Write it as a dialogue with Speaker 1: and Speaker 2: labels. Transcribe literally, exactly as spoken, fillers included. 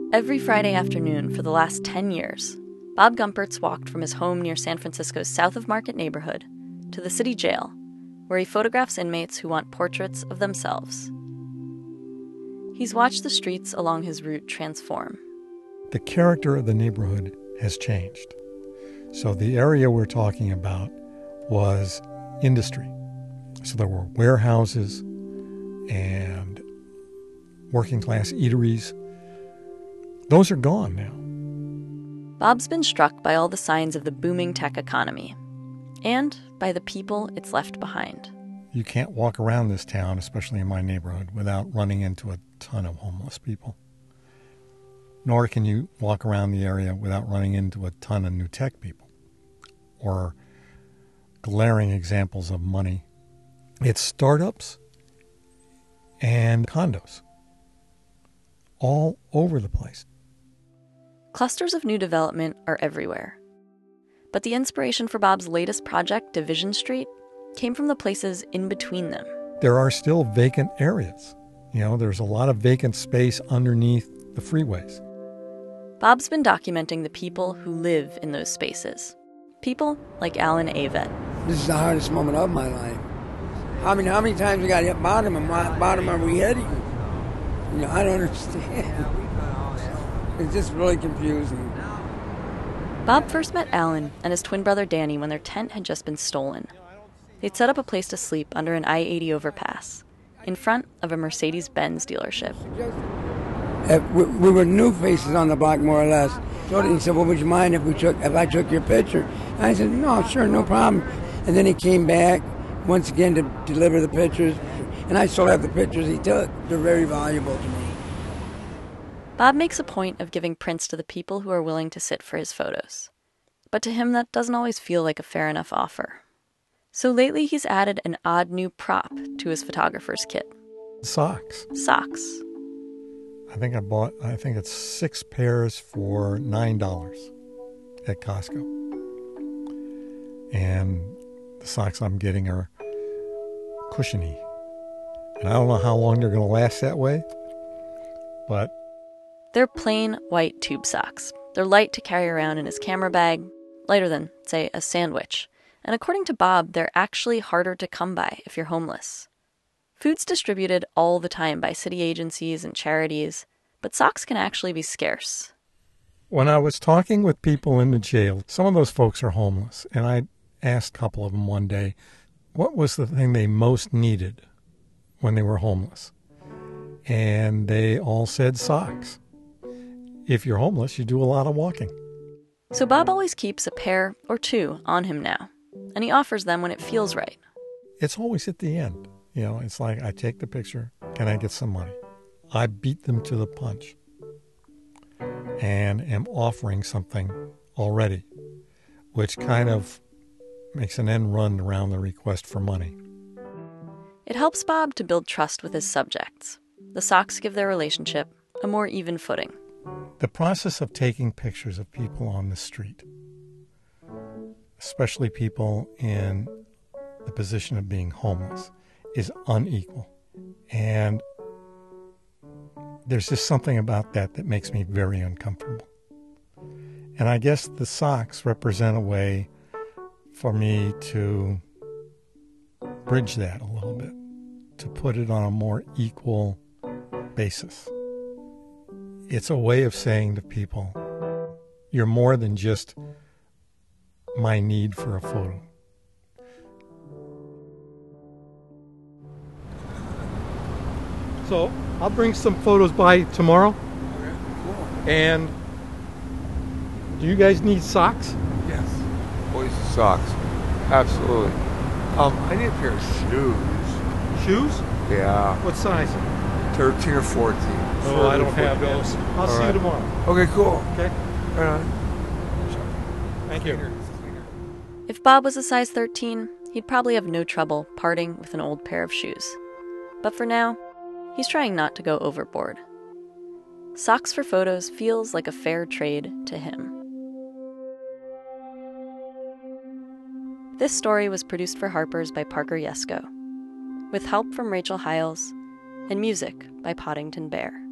Speaker 1: Every Friday afternoon for the last ten years, Bob Gumpertz walked from his home near San Francisco's South of Market neighborhood to the city jail, where he photographs inmates who want portraits of themselves. He's watched the streets along his route transform.
Speaker 2: The character of the neighborhood has changed. So the area we're talking about was industry. So there were warehouses and working class eateries. Those are gone now.
Speaker 1: Bob's been struck by all the signs of the booming tech economy and by the people it's left behind.
Speaker 2: You can't walk around this town, especially in my neighborhood, without running into a ton of homeless people. Nor can you walk around the area without running into a ton of new tech people or glaring examples of money. It's startups and condos all over the place.
Speaker 1: Clusters of new development are everywhere. But the inspiration for Bob's latest project, Division Street, came from the places in between them.
Speaker 2: There are still vacant areas. You know, there's a lot of vacant space underneath the freeways.
Speaker 1: Bob's been documenting the people who live in those spaces. People like Alan Avett.
Speaker 3: This is the hardest moment of my life. I mean, how many times we got hit bottom and what bottom are we hitting? You know, I don't understand. It's just really confusing.
Speaker 1: Bob first met Alan and his twin brother Danny when their tent had just been stolen. They'd set up a place to sleep under an I eighty overpass, in front of a Mercedes-Benz dealership.
Speaker 3: We were new faces on the block, more or less. So he said, well, would you mind if we took, if I took your picture? And I said, no, sure, no problem. And then he came back once again to deliver the pictures. And I still have the pictures he took. They're very valuable to me.
Speaker 1: Bob makes a point of giving prints to the people who are willing to sit for his photos. But to him, that doesn't always feel like a fair enough offer. So lately, he's added an odd new prop to his photographer's kit.
Speaker 2: Socks.
Speaker 1: Socks.
Speaker 2: I think I bought, I think it's six pairs for nine dollars at Costco. And the socks I'm getting are cushiony. And I don't know how long they're going to last that way, but...
Speaker 1: They're plain white tube socks. They're light to carry around in his camera bag, lighter than, say, a sandwich. And according to Bob, they're actually harder to come by if you're homeless. Food's distributed all the time by city agencies and charities, but socks can actually be scarce.
Speaker 2: When I was talking with people in the jail, some of those folks are homeless, and I asked a couple of them one day, what was the thing they most needed when they were homeless? And they all said socks. If you're homeless, you do a lot of walking.
Speaker 1: So Bob always keeps a pair or two on him now, and he offers them when it feels right.
Speaker 2: It's always at the end. You know, it's like, I take the picture, can I get some money? I beat them to the punch and am offering something already, which kind of makes an end run around the request for money.
Speaker 1: It helps Bob to build trust with his subjects. The socks give their relationship a more even footing.
Speaker 2: The process of taking pictures of people on the street, especially people in the position of being homeless, is unequal. And there's just something about that that makes me very uncomfortable. And I guess the socks represent a way for me to bridge that a little bit, to put it on a more equal basis. It's a way of saying to people, you're more than just my need for a photo. So I'll bring some photos by tomorrow.
Speaker 3: Okay, cool.
Speaker 2: And do you guys need socks?
Speaker 4: Yes. Boys and socks. Absolutely. Um, I need a pair of shoes.
Speaker 2: Shoes?
Speaker 4: Yeah.
Speaker 2: What size?
Speaker 4: thirteen or fourteen.
Speaker 2: Oh, I don't have those. I'll
Speaker 4: All
Speaker 2: see you
Speaker 4: right.
Speaker 2: tomorrow.
Speaker 4: Okay, cool.
Speaker 2: Okay?
Speaker 4: All right.
Speaker 2: Thank you.
Speaker 1: If Bob was a size thirteen, he'd probably have no trouble parting with an old pair of shoes. But for now, he's trying not to go overboard. Socks for photos feels like a fair trade to him. This story was produced for Harper's by Parker Yesko, with help from Rachel Hiles and music by Poddington Bear.